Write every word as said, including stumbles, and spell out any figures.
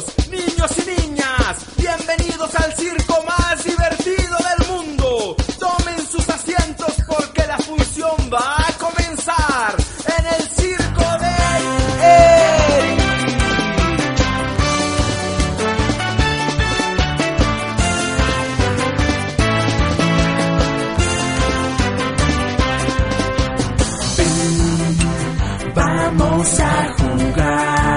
caballeros, niños y niñas, bienvenidos al circo más divertido del mundo. Tomen sus asientos porque la función va a comenzar en el circo de Eri. Vamos a jugar.